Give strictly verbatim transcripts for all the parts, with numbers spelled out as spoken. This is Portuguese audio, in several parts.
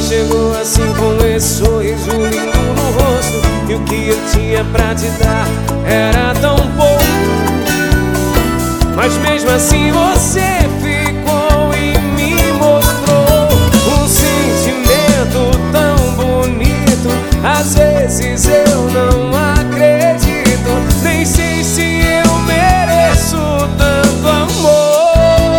chegou assim com esse sorriso lindo no rosto, e o que eu tinha pra te dar era tão pouco. Mas mesmo assim você ficou e me mostrou um sentimento tão bonito. Às vezes eu não acredito, nem sei se eu mereço tanto amor.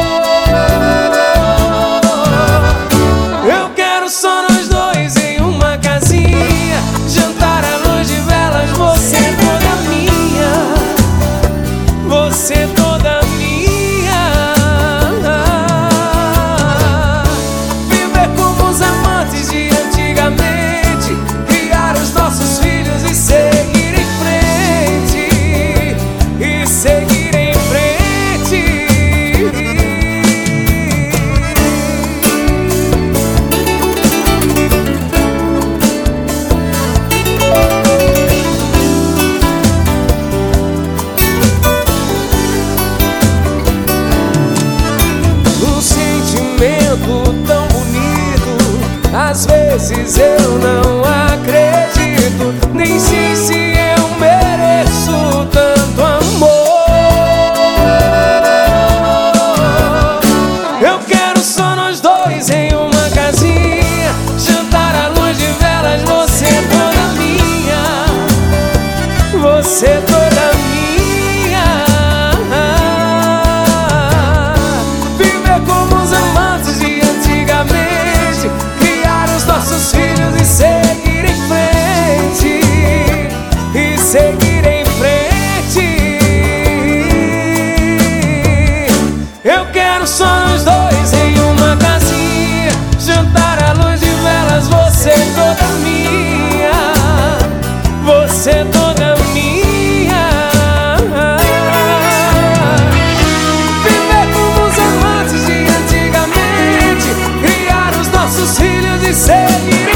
Eu quero só nós dois em uma casinha, jantar à luz de velas, você toda minha, você toda minha. Viver como os amantes de antigamente, criar os nossos filhos e seguir em frente, e seguir em frente. Um sentimento tão bonito, às vezes eu não acredito, nem sei se eu mereço tanto amor. Eu quero só nós dois em uma casinha, jantar à luz de velas, você toda minha, você toda minha. Viver como os amantes de antigamente, criar os nossos filhos e seguir em frente, e seguir em frente. Eu quero só nós dois em uma casinha, jantar à luz de velas, você toda minha, você toda minha. Viver como os amantes de antigamente, criar os nossos filhos e seguir